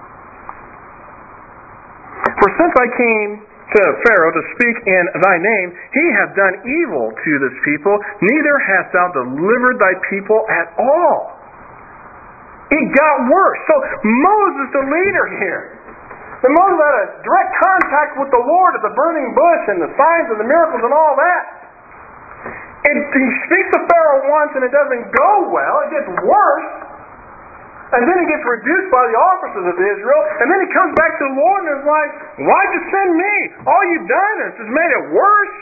For since I came to Pharaoh to speak in thy name, he hath done evil to this people, neither hast thou delivered thy people at all. It got worse. So Moses, the leader here, and Moses had a direct contact with the Lord at the burning bush and the signs and the miracles and all that. And he speaks to Pharaoh once and it doesn't go well. It gets worse. And then he gets rebuked by the officers of Israel. And then he comes back to the Lord and is like, why'd you send me? All you've done is just made it worse.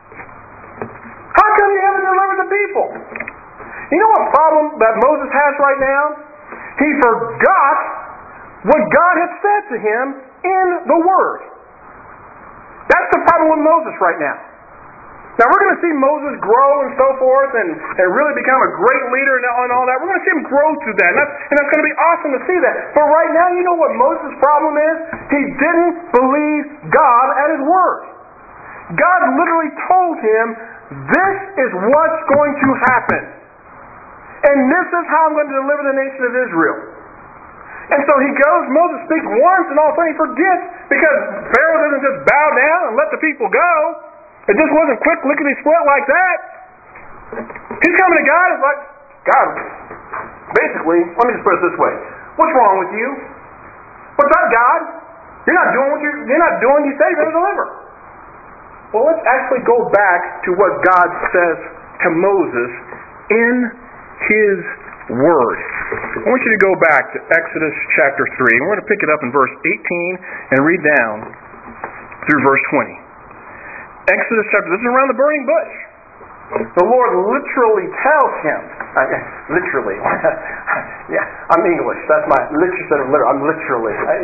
How come you haven't delivered the people? You know what problem that Moses has right now? He forgot what God had said to him in the Word. That's the problem with Moses right now. Now we're going to see Moses grow and so forth and, and really become a great leader and all that. We're going to see him grow through that. And that's, and that's going to be awesome to see that. But right now, you know what Moses' problem is? He didn't believe God at His Word. God literally told him, this is what's going to happen. And this is how I'm going to deliver the nation of Israel. And so he goes, Moses speaks once, and all of a sudden he forgets, because Pharaoh doesn't just bow down and let the people go. It just wasn't quick lickety-split like that. He's coming to God and is like, God, basically, let me just put it this way. What's wrong with you? What's up, God? You're not doing what you're, you're not doing you say you're going to deliver. Well, let's actually go back to what God says to Moses in His Word. I want you to go back to Exodus chapter three. We're going to pick it up in verse eighteen and read down through verse twenty. Exodus chapter, this is around the burning bush. The Lord literally tells him, uh, literally, yeah, I'm English, that's my, literally instead of literal, I'm literally, I,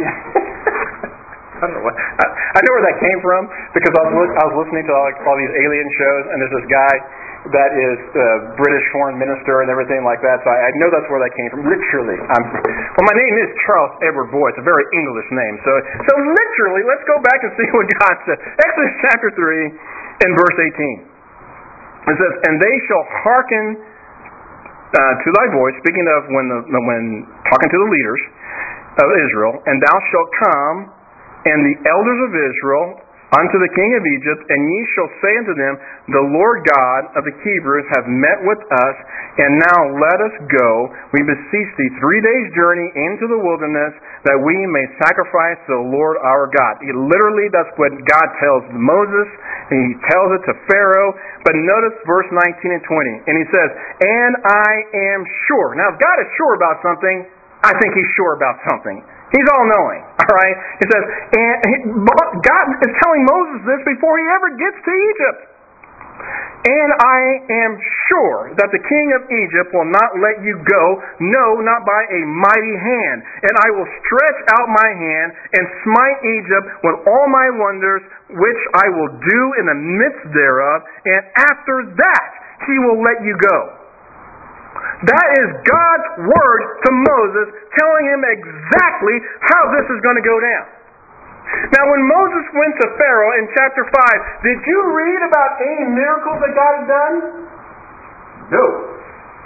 I don't know what, I, I know where that came from, because I was, I was listening to all, like, all these alien shows, and there's this guy that is the British foreign minister and everything like that, so I, I know that's where that came from, literally. I'm, well, my name is Charles Edward Boyd, it's a very English name, so, so literally, let's go back and see what God said. Exodus chapter three and verse eighteen. It says, and they shall hearken uh, to thy voice, speaking of when the, when talking to the leaders of Israel, and thou shalt come, and the elders of Israel, unto the king of Egypt, and ye shall say unto them, the Lord God of the Hebrews hath met with us, and now let us go, we beseech thee, three days' journey into the wilderness, that we may sacrifice to the Lord our God. He literally, that's what God tells Moses, and He tells it to Pharaoh. But notice verse nineteen and twenty, and He says, and I am sure. Now, if God is sure about something, I think He's sure about something. He's all-knowing, all right? He says, and he, God is telling Moses this before he ever gets to Egypt. And I am sure that the king of Egypt will not let you go, no, not by a mighty hand. And I will stretch out my hand and smite Egypt with all my wonders, which I will do in the midst thereof, and after that he will let you go. That is God's word to Moses, telling him exactly how this is going to go down. Now, when Moses went to Pharaoh in chapter five, did you read about any miracles that God had done? No.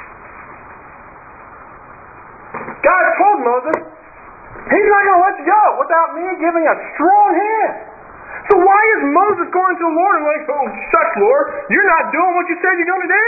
without me giving a strong hand. So why is Moses going to the Lord and like, oh, shucks, Lord, you're not doing what you said you're going to do?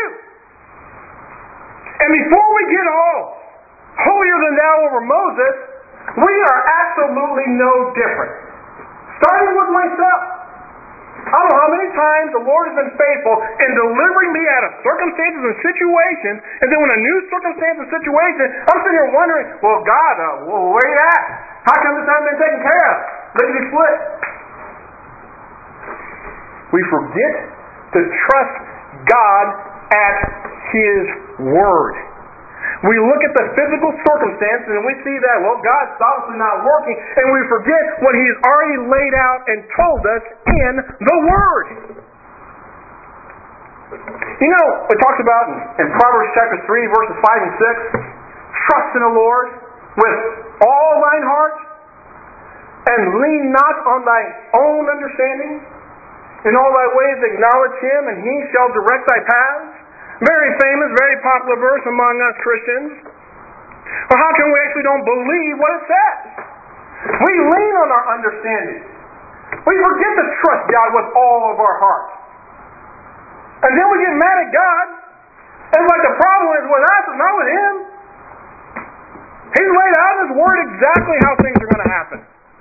And before we get all holier than thou over Moses, we are absolutely no different. Starting with myself. I don't know how many times the Lord has been faithful in delivering me out of circumstances and situations, and then when a new circumstance and situation, I'm sitting here wondering, well, God, uh, well, where you at? How come this hasn't been taken care of? Lickety split. We forget to trust God at His Word. We look at the physical circumstances and we see that, well, God's obviously not working, and we forget what He's already laid out and told us in the Word. You know, it talks about in, in Proverbs chapter three, verses five and six, trust in the Lord with all thine heart, and lean not on thy own understanding. In all thy ways acknowledge Him, and He shall direct thy paths. Very famous, very popular verse among us Christians. But how come we actually don't believe what it says? We lean on our understanding. We forget to trust God with all of our heart. And then we get mad at God. And it's like the problem is with us and not with Him. He's laid out in His Word exactly how things are going to happen.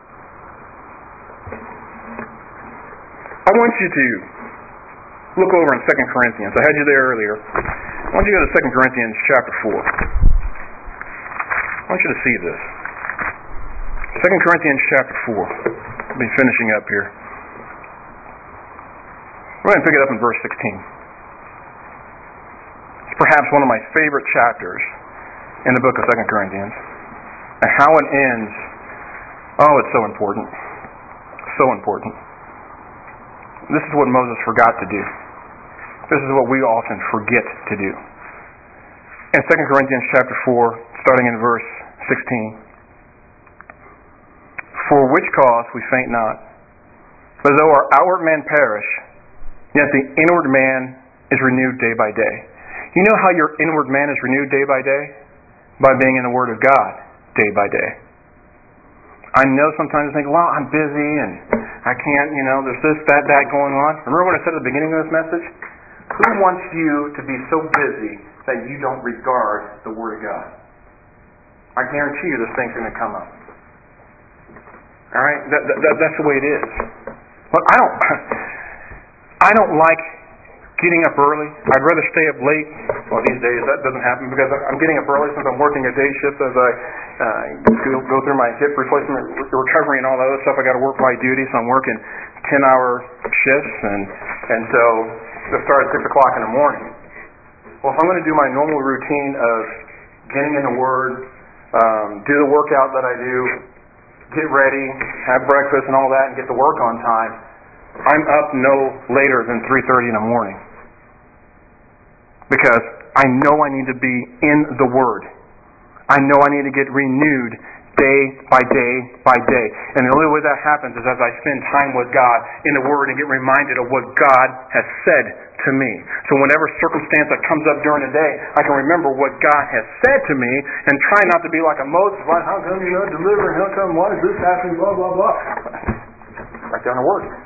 I want you to look over in Second Corinthians. I had you there earlier. I want you to go to Second Corinthians chapter four. I want you to see this. Second Corinthians chapter four. I'll be finishing up here. We're going to pick it up in verse sixteen. It's perhaps one of my favorite chapters in the book of Second Corinthians. And how it ends, oh, it's so important. So important. This is what Moses forgot to do. This is what we often forget to do. In Second Corinthians chapter four, starting in verse sixteen, for which cause we faint not, but though our outward man perish, yet the inward man is renewed day by day. You know how your inward man is renewed day by day? By being in the Word of God day by day. I know sometimes I think, well, I'm busy and I can't, you know, there's this, that, that going on. Remember what I said at the beginning of this message? Who wants you to be so busy that you don't regard the Word of God? I guarantee you this thing's going to come up. All right? That, that, that's the way it is. But I don't, I don't like getting up early. I'd rather stay up late. Well, these days that doesn't happen because I'm getting up early since I'm working a day shift as I uh, go, go through my hip replacement recovery and all that other stuff. I got to work by duty, so I'm working ten-hour shifts, and and so I start at six o'clock in the morning. Well, if I'm going to do my normal routine of getting in the Word, um, do the workout that I do, get ready, have breakfast and all that, and get to work on time, I'm up no later than three thirty in the morning. Because I know I need to be in the Word. I know I need to get renewed day by day by day. And the only way that happens is as I spend time with God in the Word and get reminded of what God has said to me. So whenever circumstance that comes up during the day, I can remember what God has said to me and try not to be like a Moses. Well, how come you're not delivering? How come? Why is this happening? Blah, blah, blah. Right there in the Word.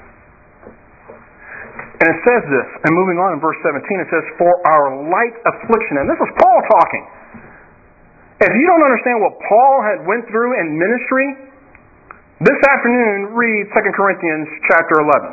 And it says this, and moving on in verse seventeen, it says, for our light affliction. And this is Paul talking. If you don't understand what Paul had went through in ministry, this afternoon read Second Corinthians chapter eleven.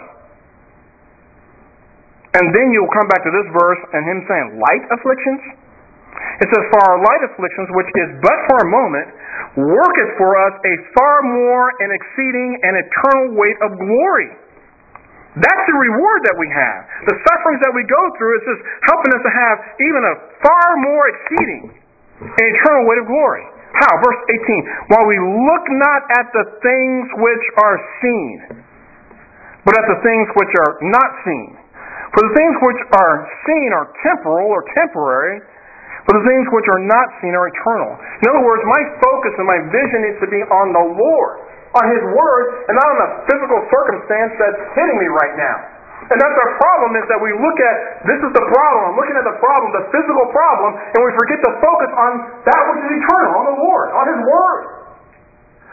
And then you'll come back to this verse and him saying, light afflictions? It says, for our light afflictions, which is but for a moment, worketh for us a far more and exceeding and eternal weight of glory. That's the reward that we have. The sufferings that we go through is just helping us to have even a far more exceeding and eternal weight of glory. How? Verse eighteen. While we look not at the things which are seen, but at the things which are not seen. For the things which are seen are temporal or temporary, but the things which are not seen are eternal. In other words, my focus and my vision needs to be on the Lord, on His Word, and not on the physical circumstance that's hitting me right now. And that's our problem, is that we look at, this is the problem, I'm looking at the problem, the physical problem, and we forget to focus on that which is eternal, on the Lord, on His Word.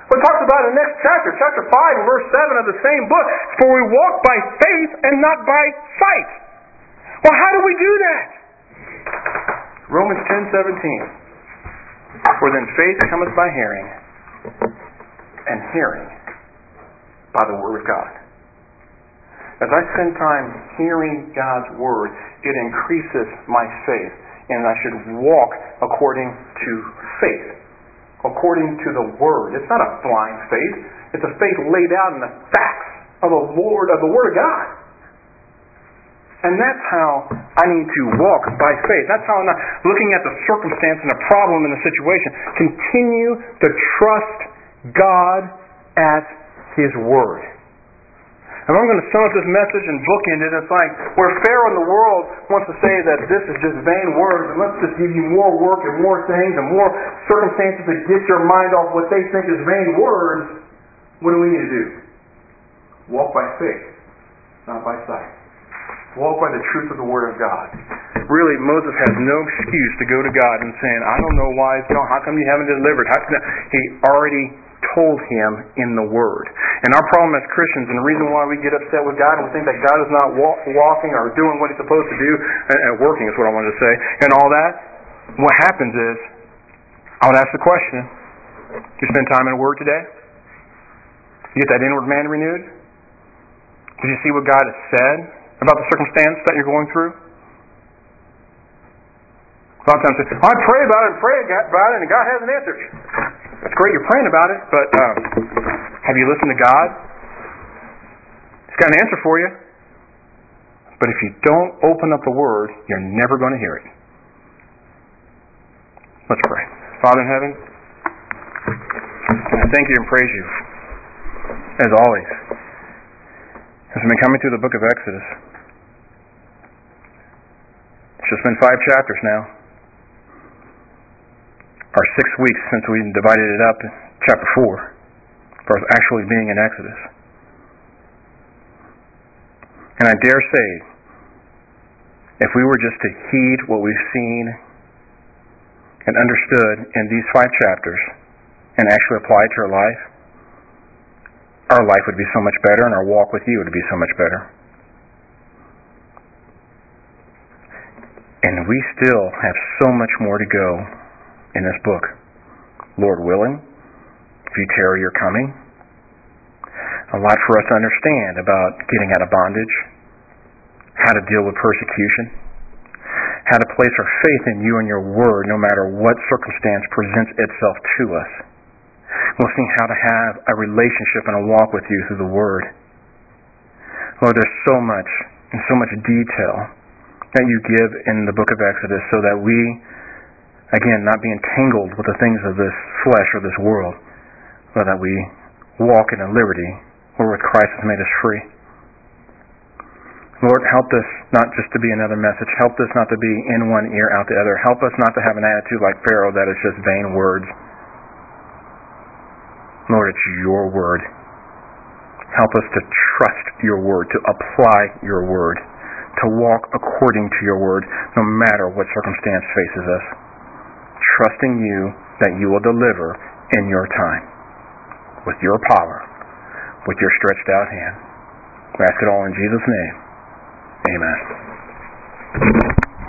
Well, it talks about in the next chapter, chapter five and verse seven of the same book, for we walk by faith and not by sight. Well, how do we do that? Romans ten seventeen. For then faith cometh by hearing, and hearing by the Word of God. As I spend time hearing God's Word, it increases my faith, and I should walk according to faith, according to the Word. It's not a blind faith. It's a faith laid out in the facts of the Lord, of the Word of God. And that's how I need to walk by faith. That's how I'm not looking at the circumstance and the problem and the situation. Continue to trust God at His Word. If I'm going to sum up this message and bookend it, it's like where Pharaoh in the world wants to say that this is just vain words, and let's just give you more work and more things and more circumstances to get your mind off what they think is vain words. What do we need to do? Walk by faith, not by sight. Walk by the truth of the Word of God. Really, Moses has no excuse to go to God and saying, I don't know why, you know, how come you haven't delivered? How come? He already told him in the Word. And our problem as Christians, and the reason why we get upset with God and we think that God is not walk, walking or doing what He's supposed to do, and, and working is what I wanted to say, and all that, what happens is, I would ask the question, did you spend time in the Word today? Did you get that inward man renewed? Did you see what God has said about the circumstance that you're going through? A lot of times, oh, I pray about it and pray about it, and God hasn't answered. That's great, you're praying about it, but um, have you listened to God? He's got an answer for you. But if you don't open up the Word, you're never going to hear it. Let's pray. Father in heaven, I thank you and praise you, as always, as we've been coming through the book of Exodus. It's just been five chapters now. Our six weeks since we divided it up in chapter four, as far as actually being in Exodus. And I dare say, if we were just to heed what we've seen and understood in these five chapters and actually apply it to our life, our life would be so much better and our walk with you would be so much better. And we still have so much more to go in this book. Lord willing, if you tarry your coming. A lot for us to understand about getting out of bondage, how to deal with persecution, how to place our faith in you and your word no matter what circumstance presents itself to us. We'll see how to have a relationship and a walk with you through the Word. Lord, there's so much and so much detail that you give in the book of Exodus so that we, again, not be entangled with the things of this flesh or this world, but that we walk in a liberty wherewith Christ has made us free. Lord, help us not just to be another message. Help us not to be in one ear, out the other. Help us not to have an attitude like Pharaoh that is just vain words. Lord, it's your word. Help us to trust your word, to apply your word, to walk according to your word, no matter what circumstance faces us. Trusting you that you will deliver in your time, with your power, with your stretched out hand. We ask it all in Jesus' name. Amen.